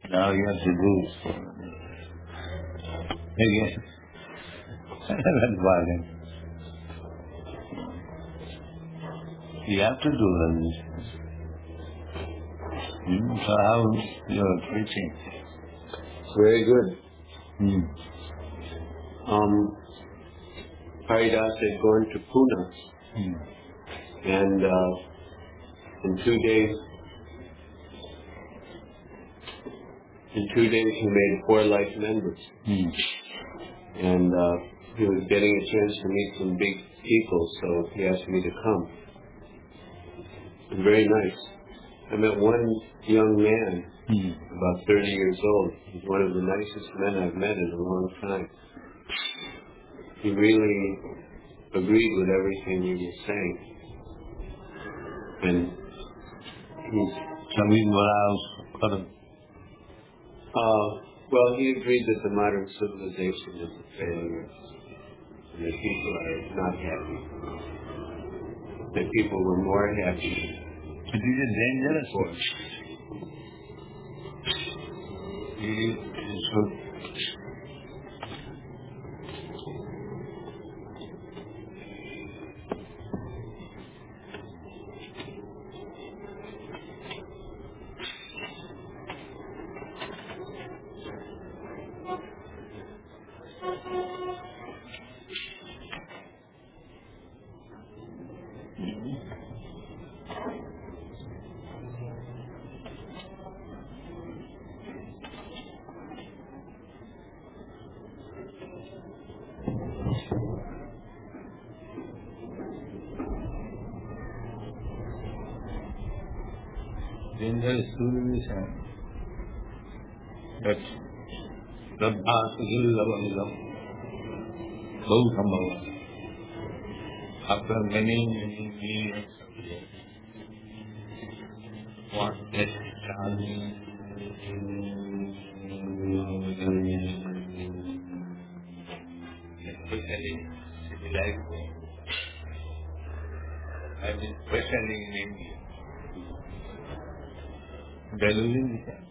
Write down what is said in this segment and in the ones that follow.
Now you have to do again. That's violent. You have to do this. So how you're preaching? Very good. Hmm. Haridas had gone to Pune, and in 2 days, he made 4 life members. And he was getting a chance to meet some big people, so he asked me to come. It was very nice. I met one young man, about 30 years old. He's one of the nicest men I've met in a long time. He really agreed with everything you were saying. And he's... well, he agreed that the modern civilization is a failure, and that people are not happy. That people were more happy. It is a dangerous word. Dangerous civilization. But Radha Sujilavanism, Gautama, after many years what that Charlie especially civilized have been questioning in India. Valuing it.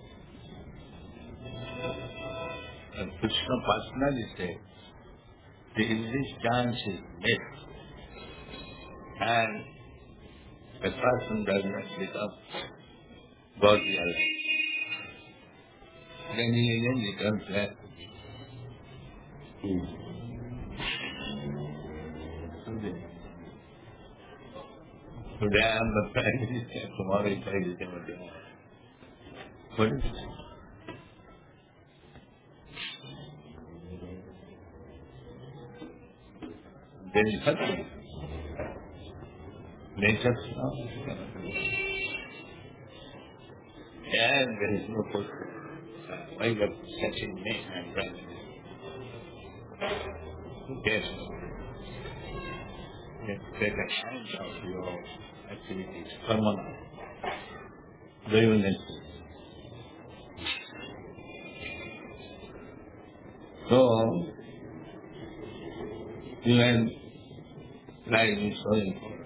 And Krishna personally said, the English chance is less, and a person does not become godly alive. Then he again becomes less. Today I am the Prime Minister, tomorrow I become a demon. What is it? There is nothing. Nature and there is no person. Why you have such a name and Prime Minister? Yes. Take account of your activities, karmana, dayuness. So, even life is so important.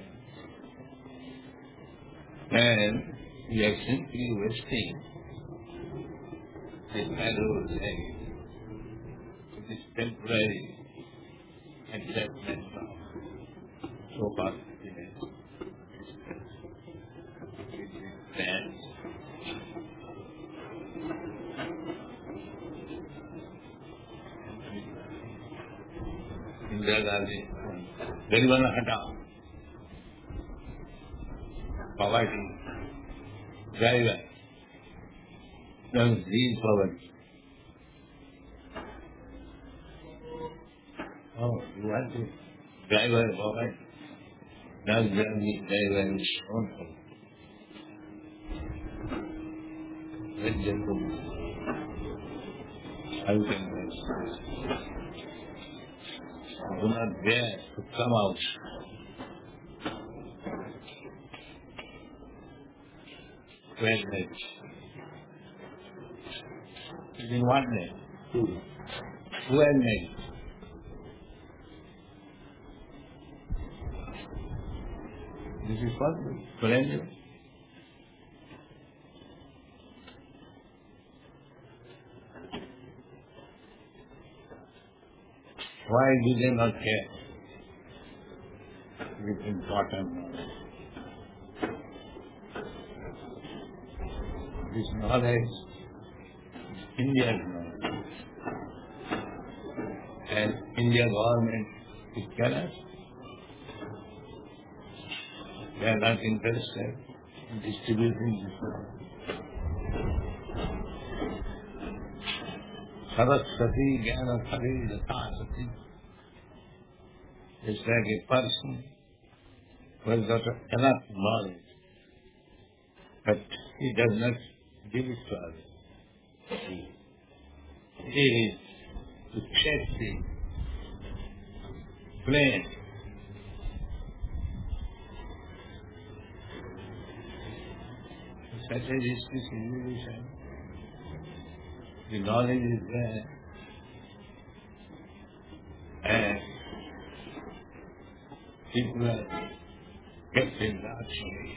And we are simply wasting this valuable thing. It is temporary acceptance of so far happiness. It is bad. Indira Gandhi, Garibana Hata, poverty, driver, then real poverty. Oh, you want to driver poverty? Now driver is own. Let's just go. How can this? Do not dare to come out. Wellness. It is in what name? Wellness. This is possible. Pleasure. Why do they not care with important knowledge? This knowledge is India's knowledge. And India government is careless. They are not interested in distributing this knowledge. Saraswati Jnana Khari Datasati. It's like a person who has got enough knowledge, but he does not give it to others. He is to check the flame. Such a distribution. The knowledge is there, and people are kept in that way.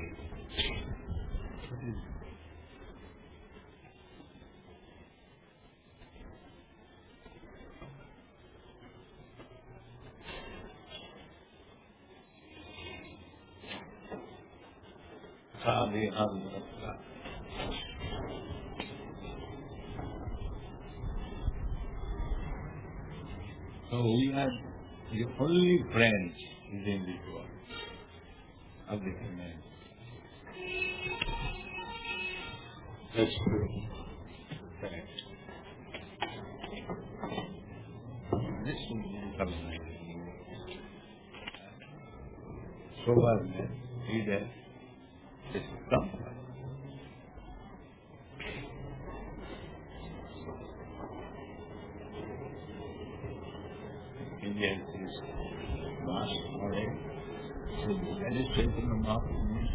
So we are the only friends within this world of the humanity. That's true. Correct. This will become sober-ness, either this comfort. Indian is vast knowledge. So that is taken them up.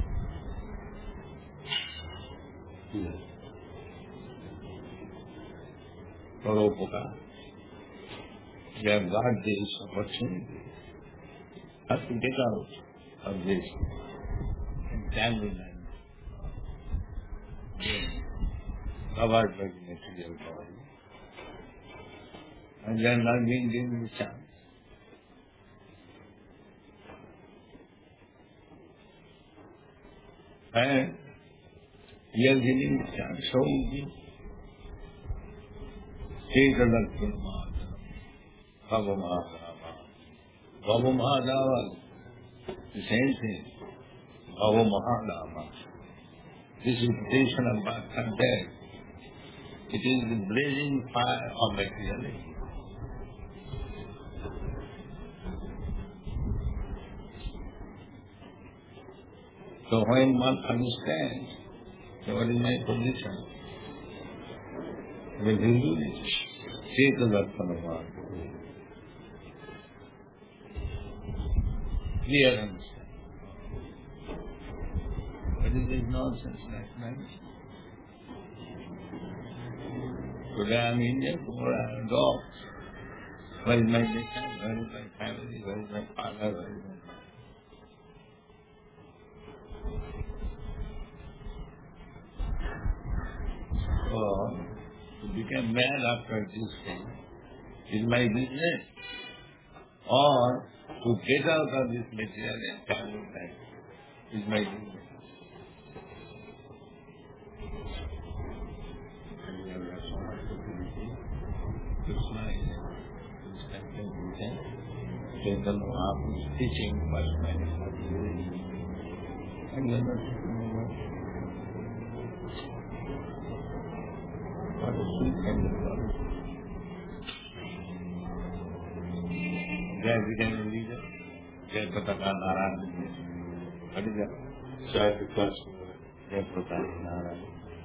Paropakar. They have got this opportunity. Have to get out of this entanglement covered by the material body. And they are not being given the chance. And we are giving the chance. So easy. Bhava Mahadava. Bhava Mahadava, the same thing. Bhava Mahadava. This reputation of birth and death, it is the blazing fire of materiality. So when one understands, so what is my position? When you do this, Cheta Darpanava. Clear understanding. What is this nonsense like night? Today I am Indian, tomorrow I am dog. Where is my nation? Where is my family? Where is my father? Where is my mother? So, to become mad after this thing is my business, or to get out of this material entanglement is my business. And we have responsibility to smile, to stand and present. Chaitanya Mahaprabhu is teaching first man is not doing. And we are not taking over. What a sweet kind of love. Jai Vijay leader, Jai Pataka Narayana. What is that? Jai Prakash. Jai Pataka Narayana.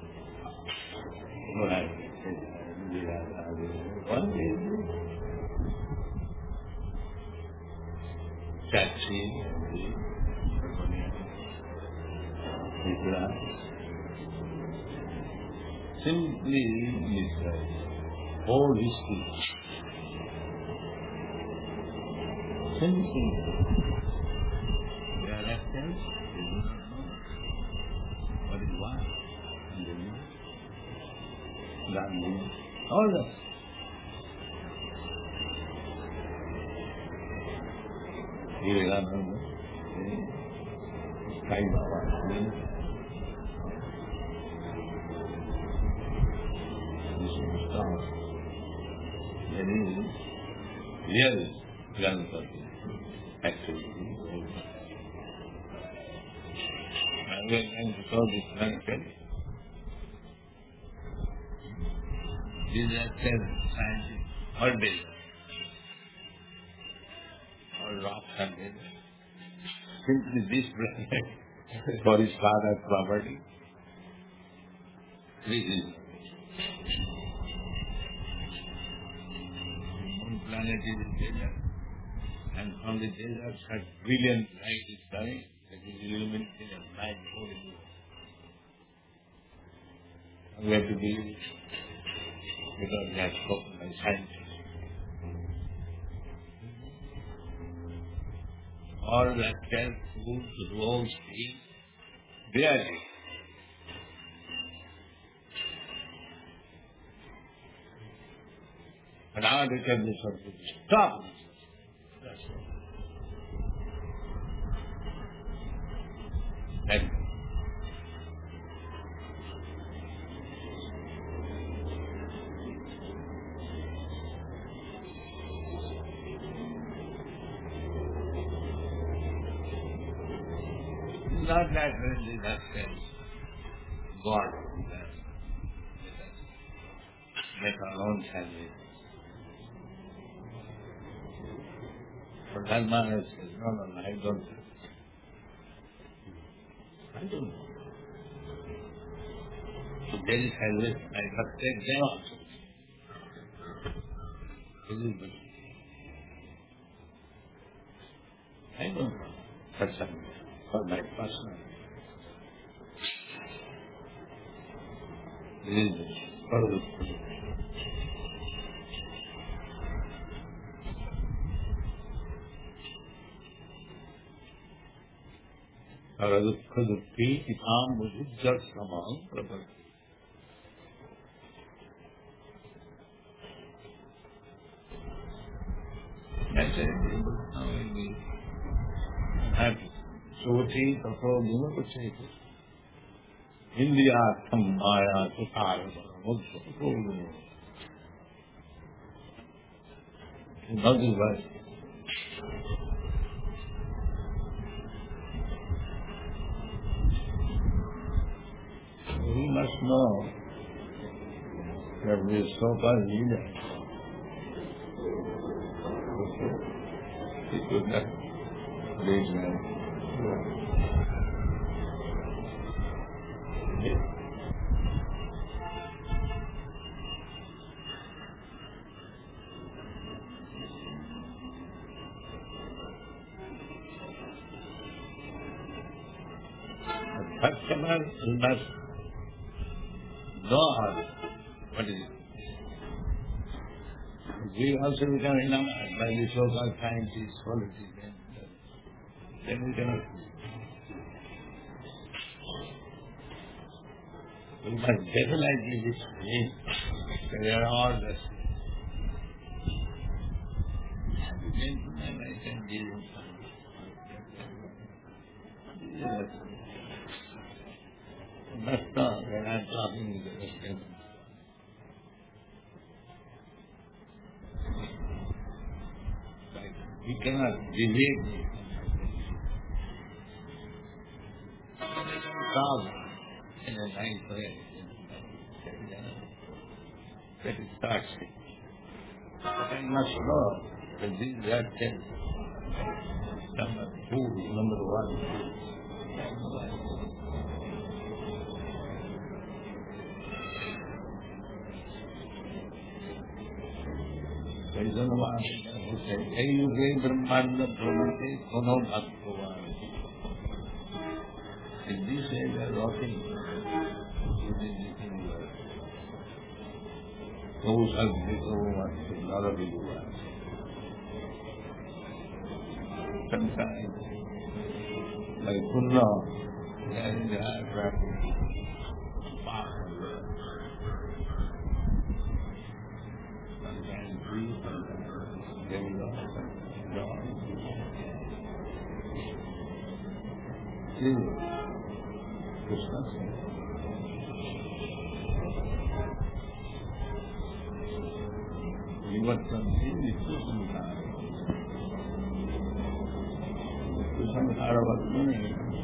Right. What is Chachi, simply misread whole history. Simply. Their actions, they do not know what is what, and they know. Gandhi, all that. Vivekananda, Sai Baba, this is strong. Very real Ganpati, actually. And because it's connected, these are 10 scientists, all day, all rocks and days. Simply this planet for his father's property. This is one planet is in desert, and from the desert such brilliant light is coming that is illuminating and light pouring. We have to believe it because we have spoken by scientists. All that can food, rose, tea, they are there. And our determination is to stop this. That's all. And not that really that sense. God does. Make our own salvation. But that man says, no, I don't. I don't know. So there is salvation. I must take them also. This is good. I don't know. That's something for my personal. This is for the Radukhadupi Ikam Mujjat Samang Prabhat. That's it. Now we have Soti Tato Guna Kuchayati. India Maya Sutara Mujjat. Not this verse. We must know that we are so far leaders. It would not lead me. Customer must know what is it. We also become enamored by the so-called scientists, politicians. Then we cannot. We must definitely believe that they are all the same. Gentlemen, I can give you some. Yes. You must know when I am talking with the Western. We cannot deviate. Solve in a nice way. That it starts. But I must know that these are 10. Number 2, number 1. There is no one who says, hey, you gave Brahmanda Brahmate, Kono Bhaktovan. In this way they are walking within the universe. Those are the ones who not be ones. Sometimes, like Punna, they are in the high practice. Sometimes we, sometimes they are, is Krishna saying. Vivattanti Nitya Samkhara. Nitya Samkhara Vatmani.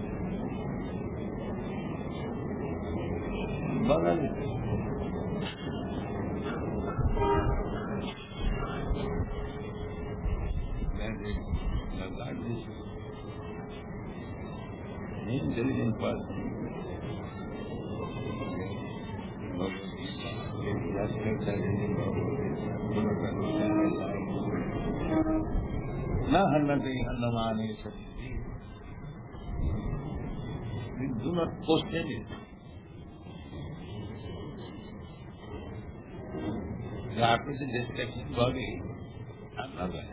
Bhagavad. That is intelligent person. Na hannati hannamani sati. Do not question it. The opposite destruction body, another.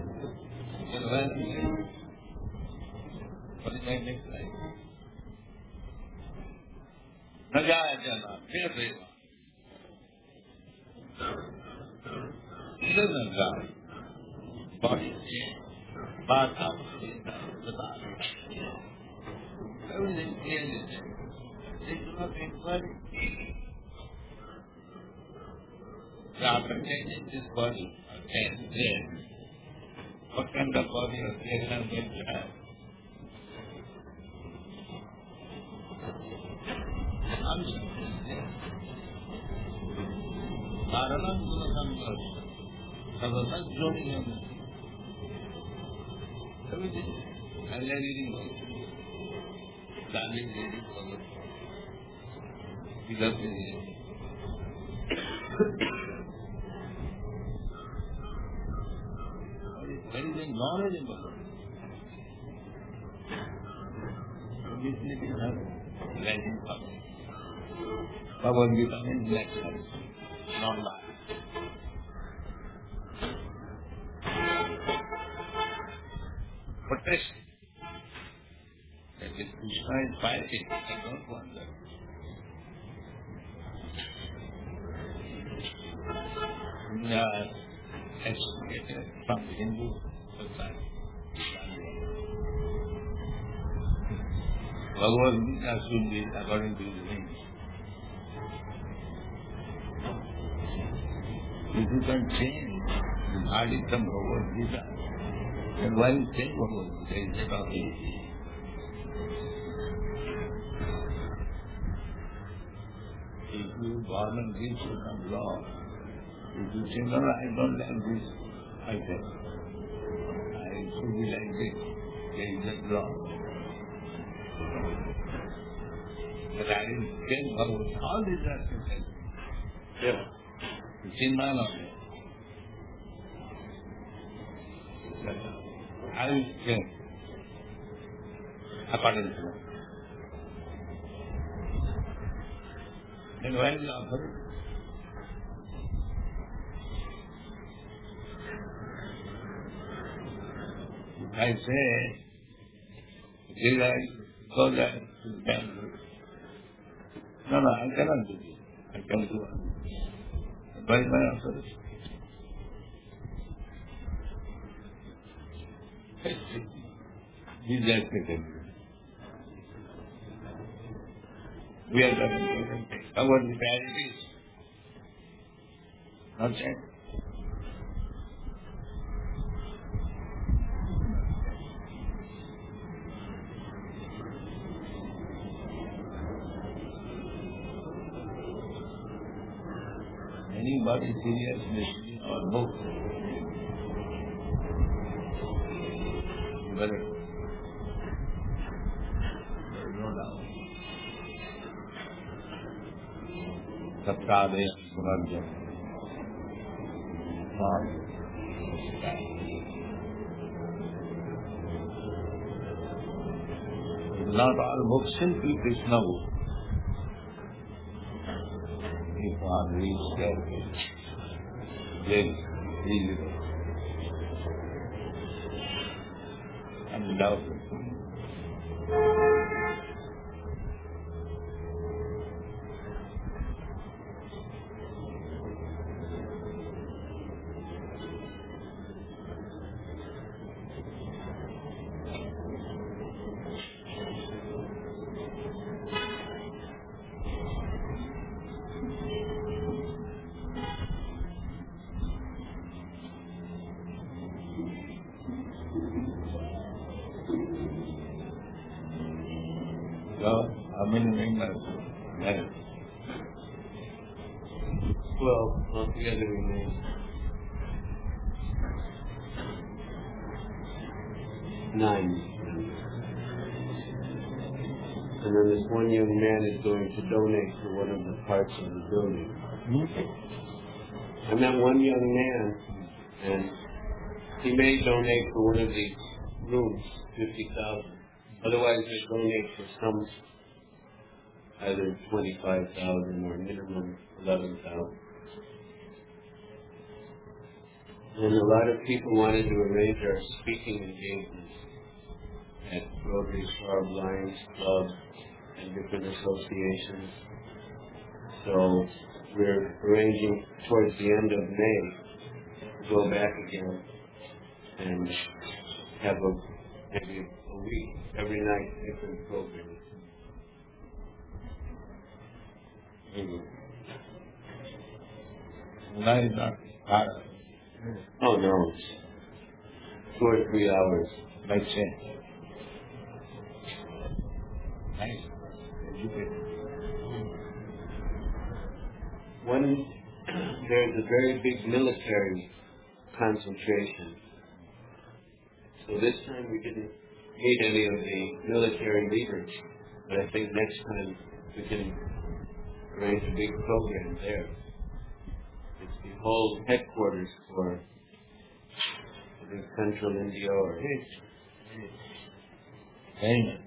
What is my next life? Najaya jana, fear deva. It doesn't die. Body change. Bata, everything clearly there. They do not inquiry. After changing this body, and then, what kind of body or creation I'm going to have? Answer is there. Karanam Guna Samgasa, Joining everything. And they are reading Bhagavad. Standing reading Bhagavad. He loves reading. There is a knowledge in Bhagavad. This little has writing Bhagavad. Bhagavad Gita means lecture, not life. Protest. That is Krishna is fighting. I don't want that. Explicated from the Hindu society. Bhagavad Gita should be according to the names. If you can change the body from Bhagavad Gita, then why you say Bhagavad Gita instead of it? If you government gives you some law, if you say, no, I don't like this, I say, I should be like this, there is a law. But I will tell Bhagavad, all these are things. Yeah. It's in my knowledge. I will say, according to that. Then why will you offer it? I say, did I go there to the temple? No, I cannot do this. I can do it. Why is my answer? These are taken. We are going to cover the priorities. Not check. Anybody serious listening or book? Better. No doubt. Saptadaya Surajya. Not all books, simply Krishna book. If one reads carefully, then easily. And without it. many members? Yes. 12 altogether remain. 9. And then this one young man is going to donate for one of the parts of the building. I met one young man, and he may donate for one of these rooms, 50,000. Otherwise, he'll donate for some, either 25,000 or minimum 11,000. And a lot of people wanted to arrange our speaking engagements at Rotary Club, Lions Club, and different associations. So we're arranging towards the end of May to go back again and have maybe a week, every night, different programs. Night is not hard. Oh no, 2 or 3 hours. Like say. Nice. There's a very big military concentration. So this time we didn't meet any of the military leaders, but I think next time we can arrange a big program there. It's the whole headquarters for the Central India or Amen.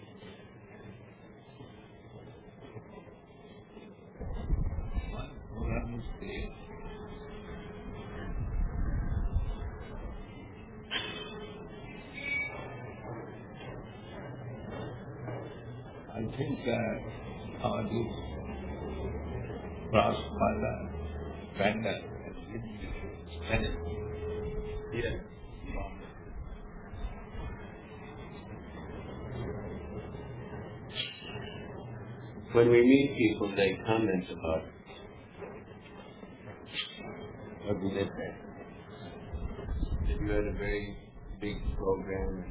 I think our this Rasmala vendor has given me Spanish. Yes. When we meet people, they comment about it. What do they say? That you had a very big program.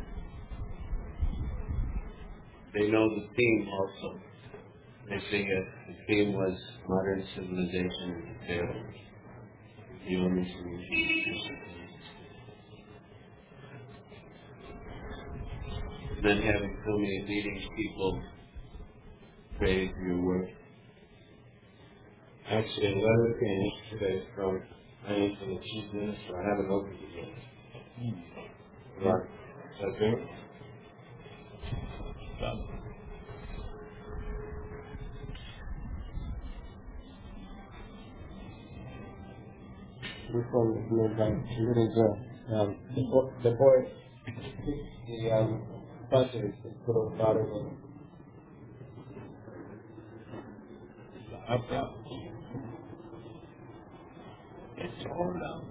They know the theme also. They say the theme was modern civilization and failed. The only solution. Then having so many leading people praise your work. Actually, a letter came yesterday from the Chief Minister. I haven't opened it yet. Right. Is that good? Done. This one is made by little girl. The boy, the budget is little daughter. It's all down.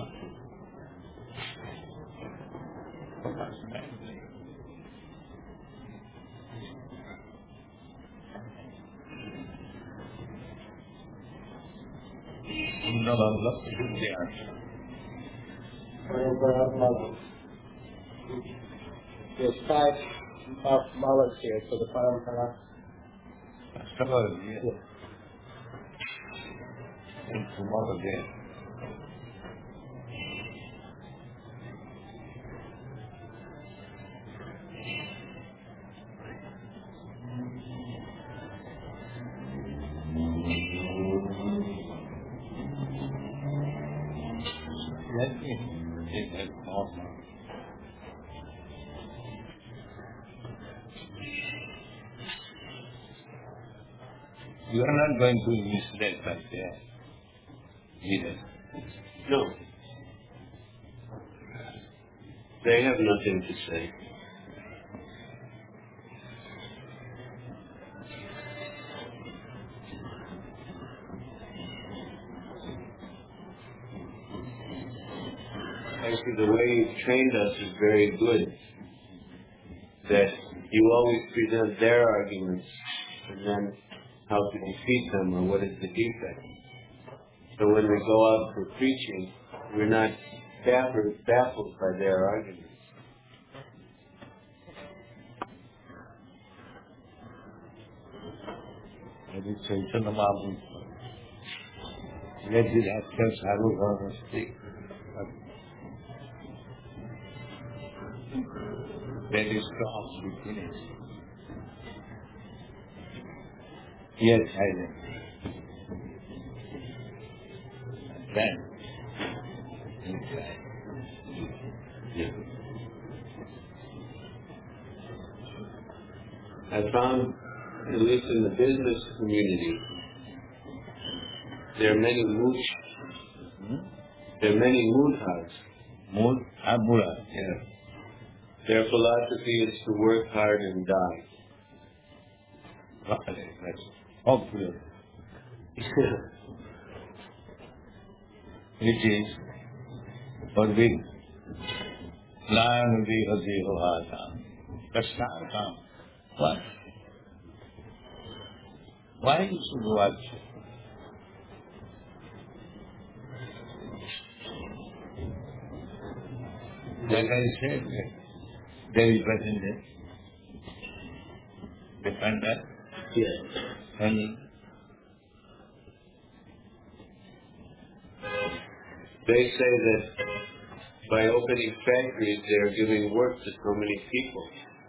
There's 5 malas here for the Parampara. Yes. And tomorrow again. Let me take that off. You are not going to mislead like that. Either. No. They have nothing to say. Actually, the way you've trained us is very good. That you always present their arguments and then how to defeat them or what is the defect. So when we go out for preaching, we're not baffled by their arguments. Maybe Chaitanya Mahaprabhu. Let the actual Sadhu Dharma speak. Then it stops, we finish. Yes, silence. Then, inside. Yes. I found, at least in the business community, there are many mudhas. Abura. Yeah. Their philosophy is to work hard and die. Hopefully. Which is forbidden. Lion Vihati Hohata. Kashtaka. What? Why you should watch? Like I said, there is present dependent. Yes. And They say that by opening factories, they are giving work to so many people.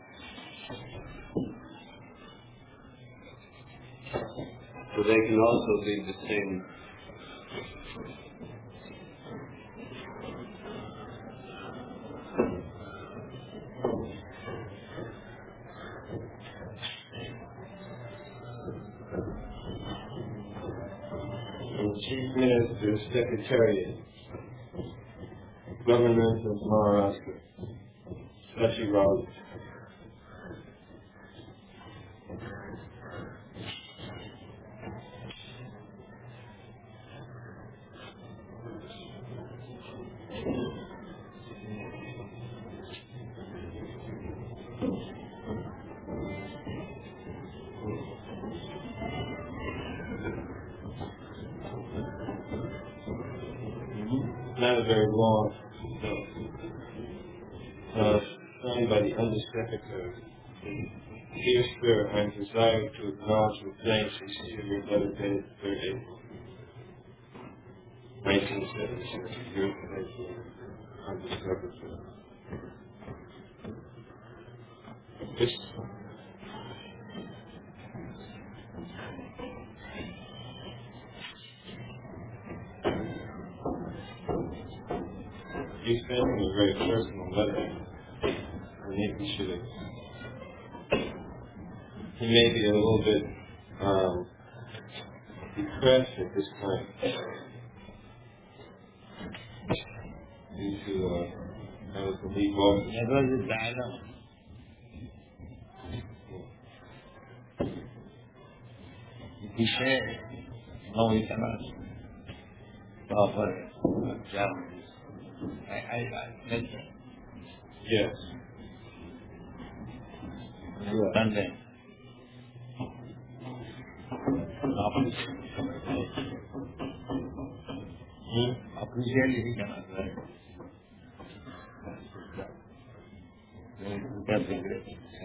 So they can also lead the same. And Chief Minister, Secretariat, Government of Maharashtra, Shashi Rao. Not a very long signed by the Undersecretary. Dear Sir, I am desired to acknowledge with thanks receipt of your letter dated 3rd April, 1976, your Undersecretary. This you sent me a very personal letter. I think we should have. He may be a little bit depressed at this time due to I was the lead voice. that was the dialogue. He said, no, we cannot offer exams. I mentioned. Yes. Done that. Officially he cannot write. That's a great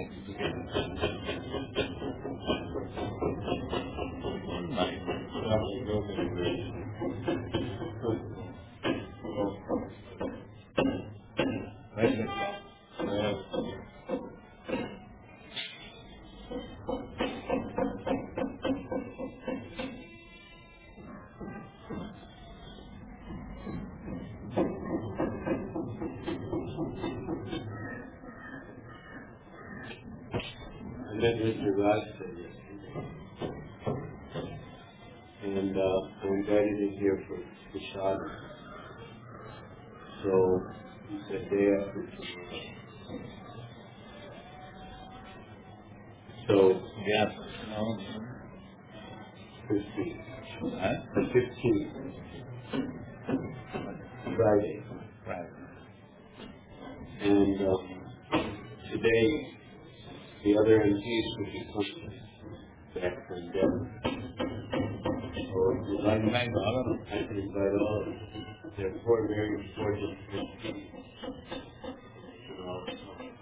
I met Mr. Rasta yesterday, and I invited him here for Prashad. So he said day after tomorrow. So yes, no. 15th. Huh? The 15th. Friday. Right. And today, the other MPs would be coming back from Denver. So if you'd like, Invite all of them. I can invite all of them. They're four very important MPs.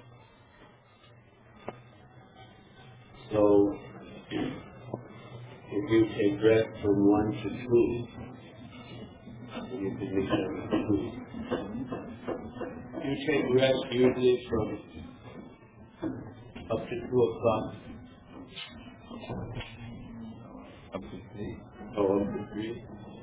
So you take rest from 1 to 2. You can make that 2. You take rest usually from up to 2 o'clock. Up to 3. Oh, up to 3.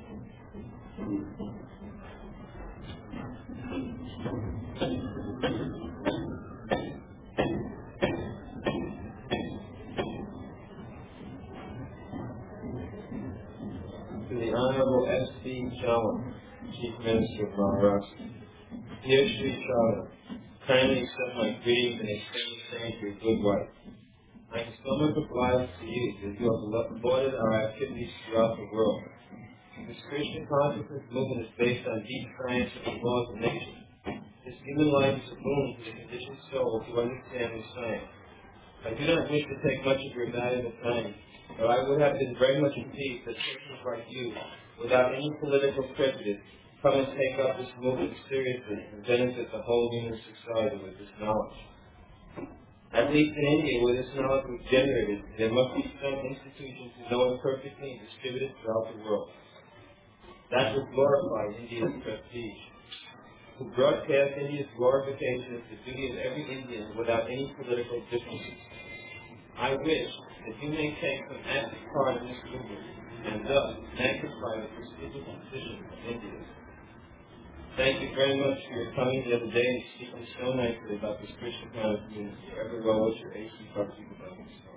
To the Honorable S.C. Challam, Chief Minister of Maharashtra. Dear Sri Challam, kindly accept my greetings and extend the same to your good wife. I am so much obliged to you that you have lauded our activities throughout the world. This Christian consciousness movement is based on deep science and the laws of nature. This human life is a boon to the conditioned soul to understand this science. I do not wish to take much of your valuable time, but I would have been very much pleased that persons like you, without any political prejudice, come and take up this movement seriously and benefit the whole human society with this knowledge. At least in India, where this knowledge was generated, there must be some institution to know it perfectly and distribute it throughout the world. That would glorify India's prestige. To broadcast India's glorification is the duty of every Indian without any political differences. I wish that you may take some active part in this movement and thus magnify the prestigious position of India. Thank you very much for your coming the other day and speaking so nicely about this Christian kind of community. Ever well with your A.C. Bhakti Vedanta Swami.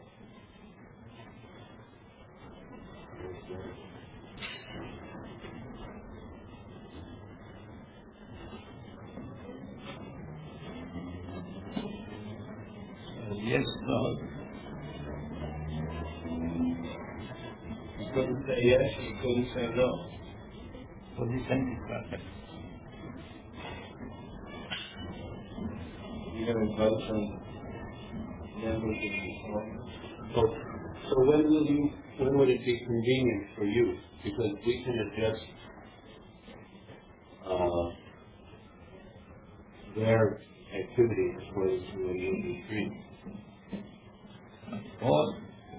Yes, Lord. You couldn't say yes, you couldn't say no. Position is perfect. You're going to vote some members of the Congress. So when would it be convenient for you? Because we can adjust their activities according to what you'll be free. Or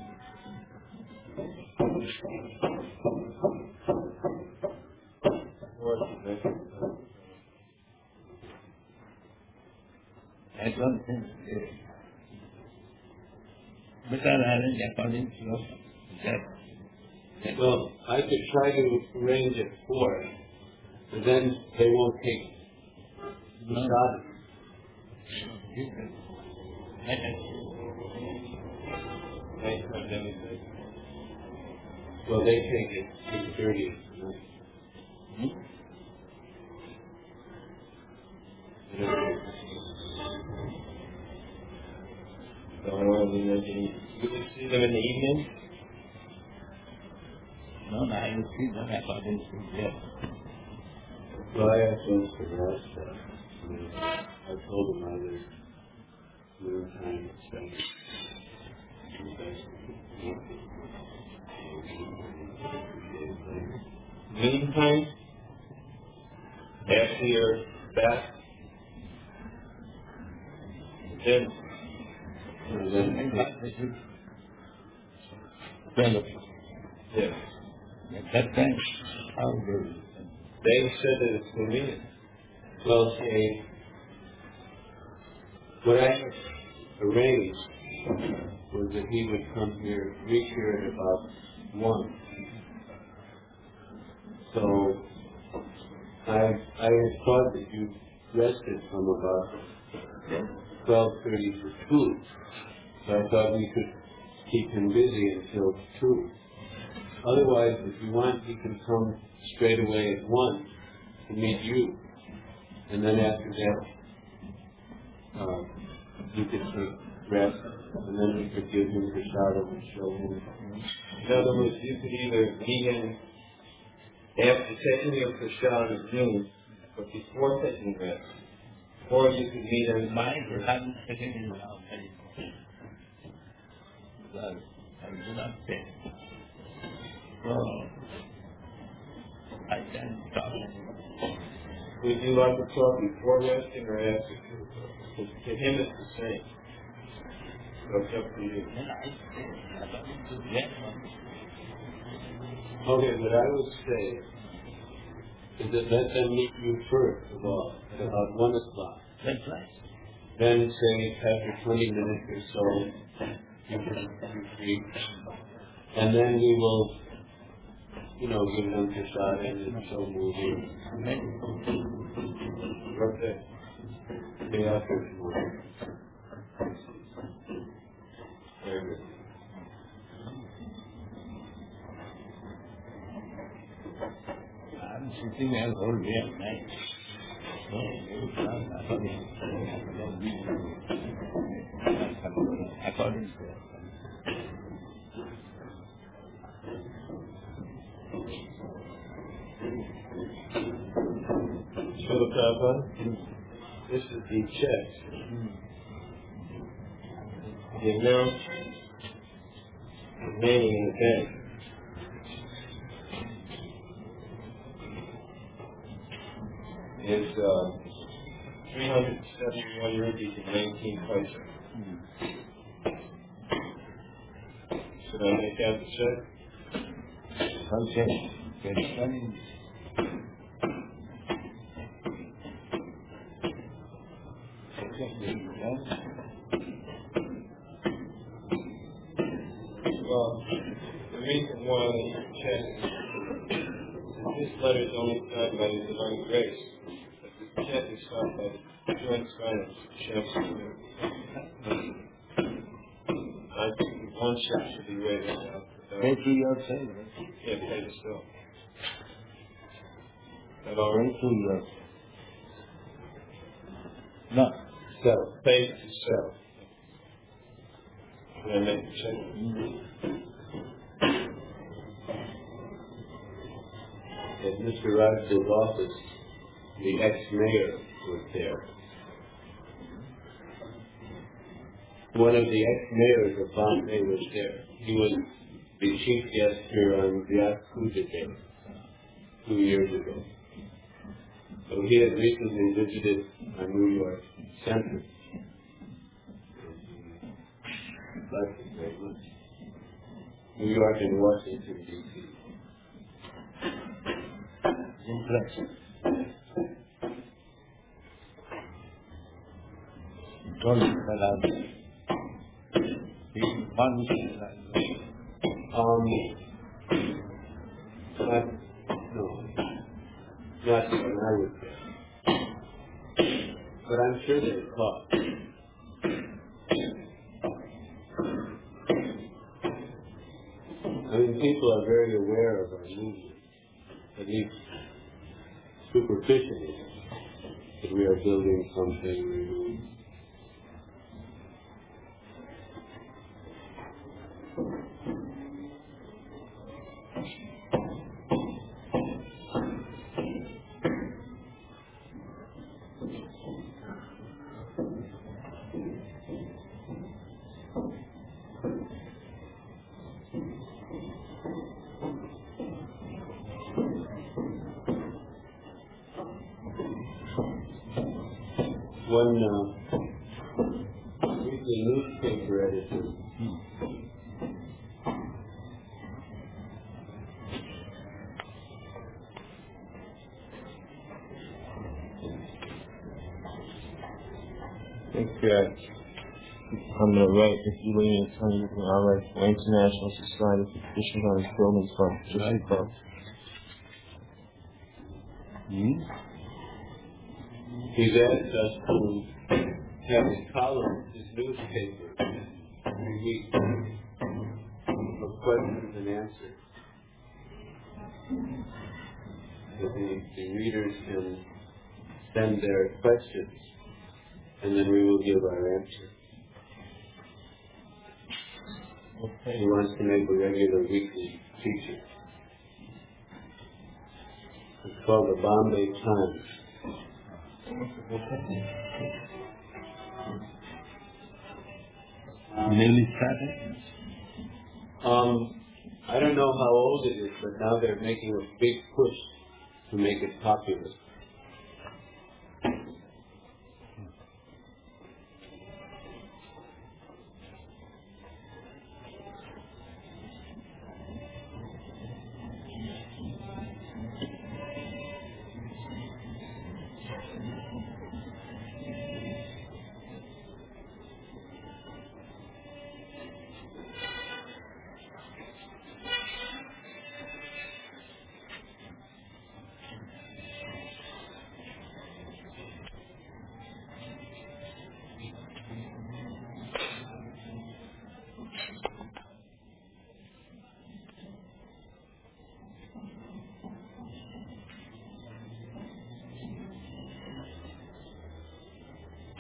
I don't think because I think according to that. Well, I could try to arrange it for it, but then they won't take the shot. Well, they take it 6:30. You will see them in the evening? No, I will see them according to that. Well, I asked those for that. I told them either noon time or 7. Meantime, after your bath, then yes. At that time, how do They said that it's convenient. Well, see, what I arranged was that he would come here, reach here at about 1. So I had thought that you rested from about 12:30 to 2. So I thought we could keep him busy until 2. Otherwise, if you want, he can come straight away at 1 to meet you. And then after that, you could take rest, and then we could give him prasada and show him. In other words, you could either meet him after taking your prasada at noon, but before taking rest, or you could meet him. mind having taken in now very important. Because I do not take. So I can talk. Would you like to talk before resting or after? To him it's the same. So it's up to you. Then I say, according to that one, Okay, what I would say is that let them meet you first of all, at about 1 o'clock. That's right. Then say after 20 minutes or so, you can be free. And then we will, give them prasad and show movie. Okay. Day after tomorrow. Very good. I'm sitting there whole day at night. According to Srila Prabhupada, this is the check. The amount remaining in the bank is 371 rupees and 19 paisa. Should I make out the check? okay. Well, the reason why the check is this letter is only signed by the Divine Grace, but the check is signed by the joint signers, checks. I think one check should be waited out. Pay to yourself. Yeah, pay the bill. That Pay all right? to yourself. No. Sell. Pay to sell. Can I make the check? At Mr. Raj's office, the ex-mayor was there. One of the ex-mayors of Bombay was there. He was the chief guest here on Vyas Puja Day 2 years ago. So he had recently visited our New York center. Liked it very much. New York and Washington, D.C. Impressive. Told me that I've been once Not when I was there. But I'm sure they caught. I mean, people are very aware of our movement, at least superficially, that we are building something new. One weekly newspaper editor I think I'm going to write, if you leave me a time, I'll write for International Society for Petitions on his Building Fund. Just above. He's asked us to have his column, his newspaper, every week of questions and answers. That the readers can send their questions, and then we will give our answer. Okay. He wants to make a regular weekly feature. It's called the Bombay Times. newly started. I don't know how old it is, but now they're making a big push to make it popular.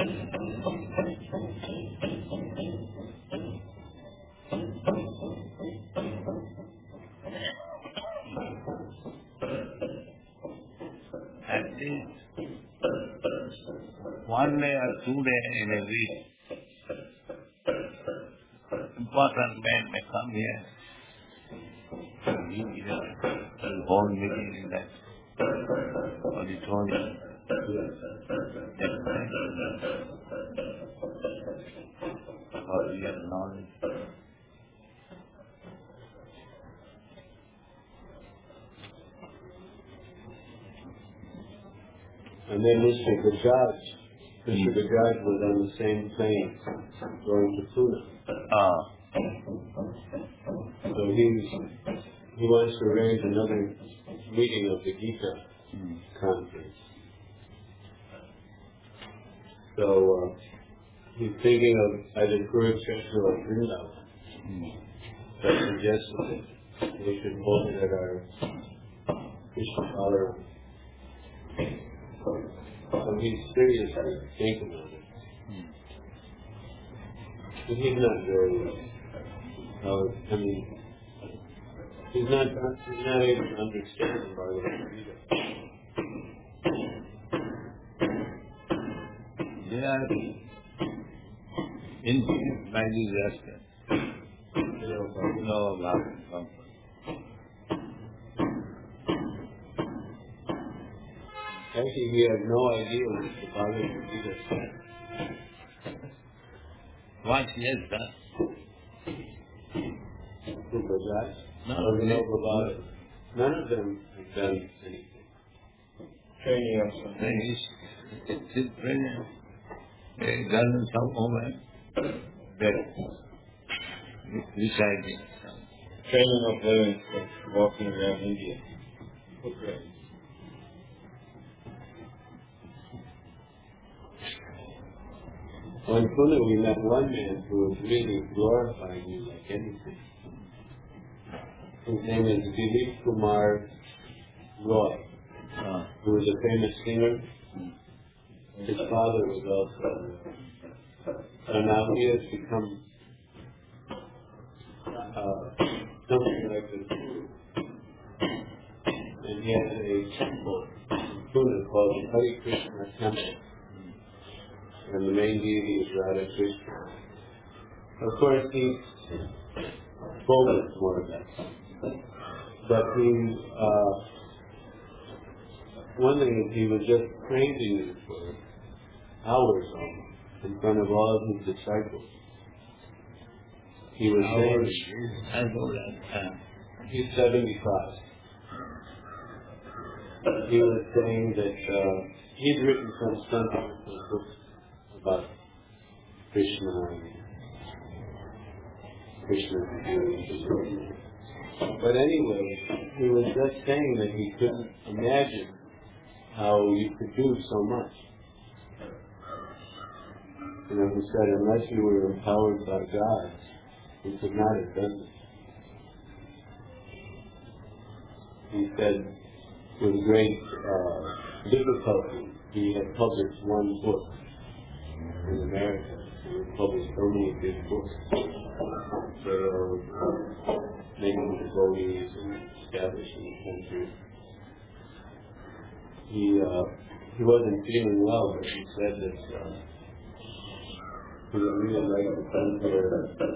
At least 1 day or 2 days in a week, important men may come here. You hold meeting in that auditorium. For your knowledge. And then Mr. Gajaj was on the same plane going to Pune. So he wants to arrange another meeting of the Gita conference. So he's thinking of either Puri Krishna or Vrindavan. So I suggested that we should hold it at our Krishna tolerance. So he's seriously thinking of it. But he's not very, he's not able to understand the Bhagavad Gita. They are infinite by disaster. No love. Actually, we have no idea what the Bhagavad Gita says. What he has done? None of them have done anything. Training of some It's brilliant. They doesn't come over. They're reciting. training of living for walking around India. Okay. Well, in Pune we met one man who was really glorifying you like anything. His name is Dilip Kumar Roy, who was a famous singer. His father was also. So now he has become something like this. And he has a temple in Pune called the Hare Krishna Temple. And the main deity is Radha Krishna. Of course, he's bogus more or less. But one thing is he was just praising you for hours almost in front of all of his disciples. He was saying, he's 75. He was saying that he'd written some sentimental books about Krishna and Krishna's views. But anyway, he was just saying that he couldn't imagine how you could do so much. You know, he said, unless you were empowered by God, you could not have done this. He said, with great difficulty, he had published one book in America. He had published so many big books. They are making devotees and establishing the country. He wasn't feeling well, but he said that he would really like to come here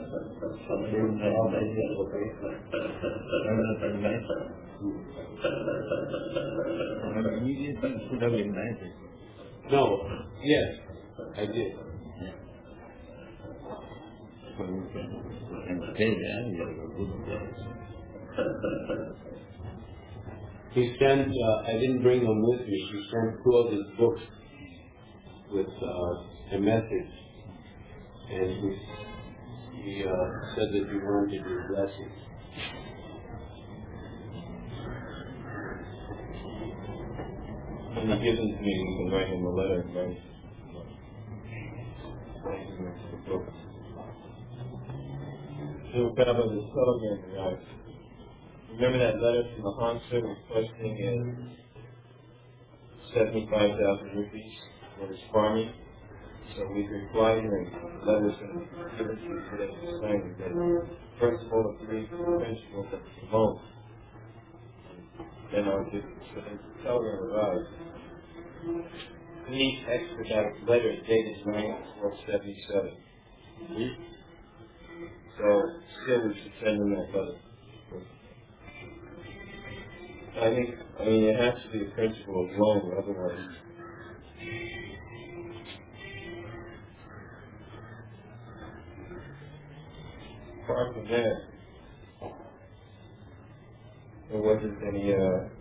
should have invited. No, yes, I did. And stay there, you have a good place. He sent, I didn't bring them with me, he sent 2 of his books with a message. And he said that he wanted your blessing. When he gives them to me, you can write him a letter, right? So Prabhupada was again, right? Remember that letter from the Hansa requesting 75,000 rupees for his farming? So we reply him, letters going to be given to you today to sign it, that principle of belief, principle that promote. Then I'll give, so then tell them about please expedite letter dated 9/4/77. So still we should send them that letter. I mean, it has to be a principle of loan, otherwise. Apart from that, there wasn't any